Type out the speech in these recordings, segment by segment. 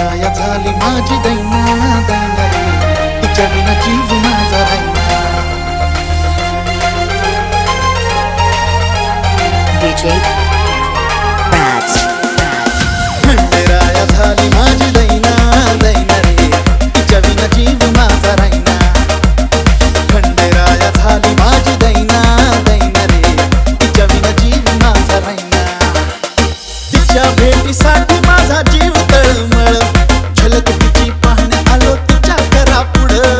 खंडेराया झाली माझी दैना दैना रे, तिच्या विना जीव माझा राहिना. DJ Bradz. खंडेराया झाली माझी दैना दैना रे, तिच्या विना जीव माझा राहिना. खंडेराया झाली माझी दैना दैना रे, तिच्या विना जीव माझा राहिना. तिच्या भेटीसाठी माझा जीव तळमळ, झलक तिची पाहण्या आलो तिच्या घरापुढं.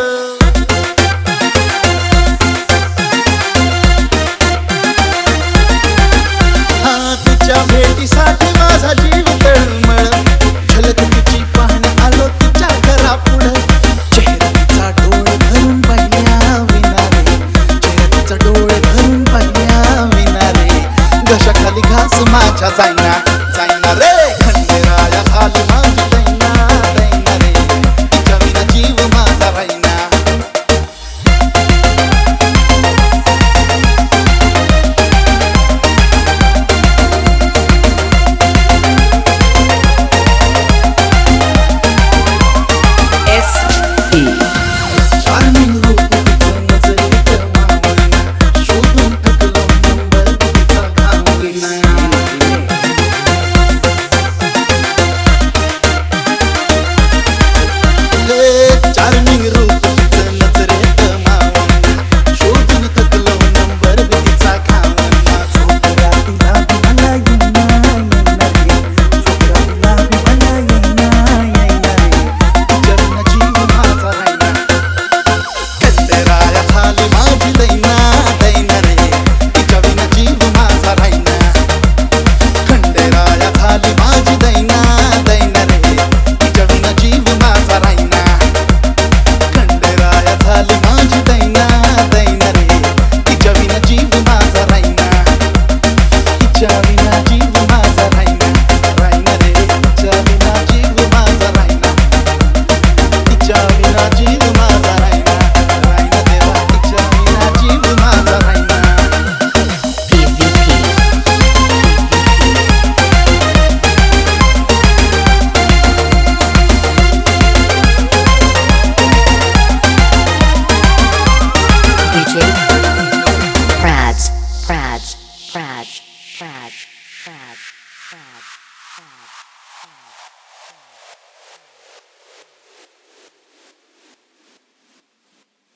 तिच्या भेटीसाठी माझा जीव तळमळ, झलक तिची पाहण्या आलो तिच्या घरापुढं. चेहरा तिचा डोळे भरून पाहिल्या विना रे, चेहरा तिचा डोळे भरून पाहिल्या विना रे, घशाखाली घास माझ्या जाईना जाईना रे. खंडेराया झाली माझी दैना दैना रे, तिच्या विना जीव माझा राहिना. Charming रूप तिचं नजरेत मावळीना, शोधून थकलो नंबर तिचा घावलीना. चार्मिंग रूप तिचं नजरेत मावळीना, शोधून थकलो नंबर तिचा घावलीना. छोकरा तिला मला येईना येईना रे, छोकरा तिला मला येईना येईना रे, तिच्या विना जीव माझा राहिना. खंडेराया झाली माझी दैना दैना रे, तिच्या विना जीव माझा राहिना. खंडेराया झाली माझी दैना दैना रे, तिच्या विना जीव माझा राहिना. खंडेराया झाली माझी दैना दैना रे, तिच्या विना जीव माझा राहिना. तिच्या विना जीव माझा राहिना राहिना रे, तिच्या विना जीव माझा राहिना. तिच्या विना जीव माझा राहिना राहिना देवा, तिच्या विना जीव माझा राहिना. DJ Bradz. Bradz. Bradz. Bradz. Bradz. Bradz. Bradz.